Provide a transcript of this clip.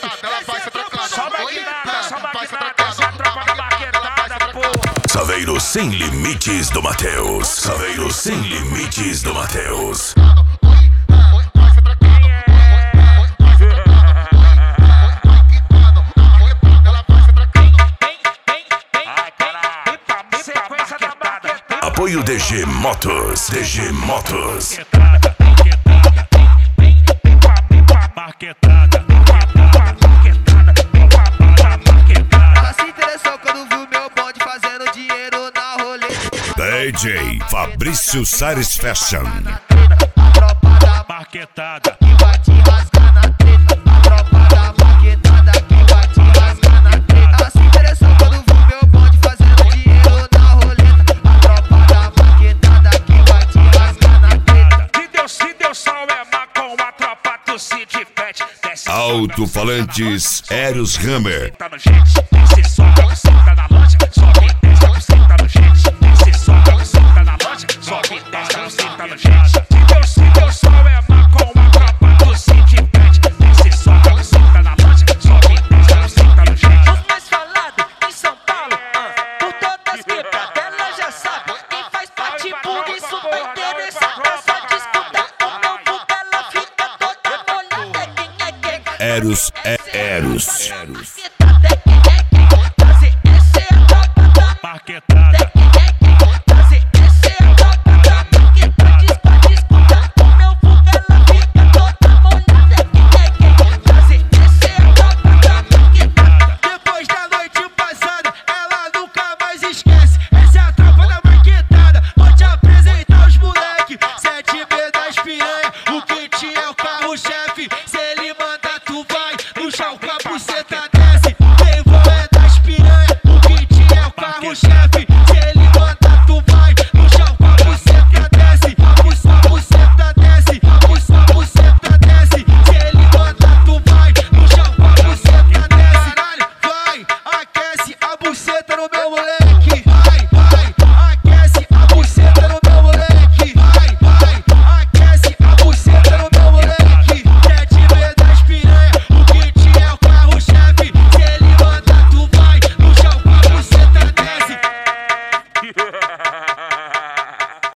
ela vai se trocando. Só maquinada, essa tropa da maquetada, porra. Saveiro sem limites do Matheus. Saveiro sem limites do Matheus. Apoio DG Motos. DG Motos. Ela se interessou quando viu meu bonde fazendo dinheiro na rolê. DJ Fabrício Sares Fashion. A tropa da Marquetada que vai te rasgar na treta. A tropa da marquetada que vai te rasgar na treta. Ela se interessou quando viu meu bonde fazendo dinheiro na roleta. A tropa da marquetada que vai te rasgar na treta. Se deu sol é má com a tropa do City Pet. Alto-falantes Eros Hammer. Tá no jet, desce sobe, você tá na loja, sobe, desce, você tá no jet, desce sobe, você tá na loja, sobe, desce, você tá no jet. Se deu sol é má com a tropa do City Pet. Desce sobe, você tá na loja, sobe, desce, você tá no jet. Os mais falados em São Paulo, por todas quebradas, ela já sabe. Quem faz parte por isso tá interessado. É só disputar o meu vulgo, ela fica toda molhada. Quem é quem? Eros é Eros. Marquetada é quem é quem? Trazer essa é a tropa da Marquetada quem é quem? Trazer essa é a tropa da marquetada. Pra disputar o meu vulgo, ela fica toda molhada. Quem é quem? Trazer essa é a tropa da marquetada. Depois da noite passada, ela nunca mais esquece. Essa é a tropa da marquetada. Vou te apresentar os moleque. 7B das piranha, o kit é o carro-chefe. Se ele manda, tu vai no chão com a buceta desce. Playboy é das piranha, o kit é o carro-chefe. Se ele manda, tu vai no chão com a buceta desce. A buceta desce, a buceta desce. Se ele manda, tu vai no chão com a buceta desce. Caralho, vai, aquece a buceta no meu moleque.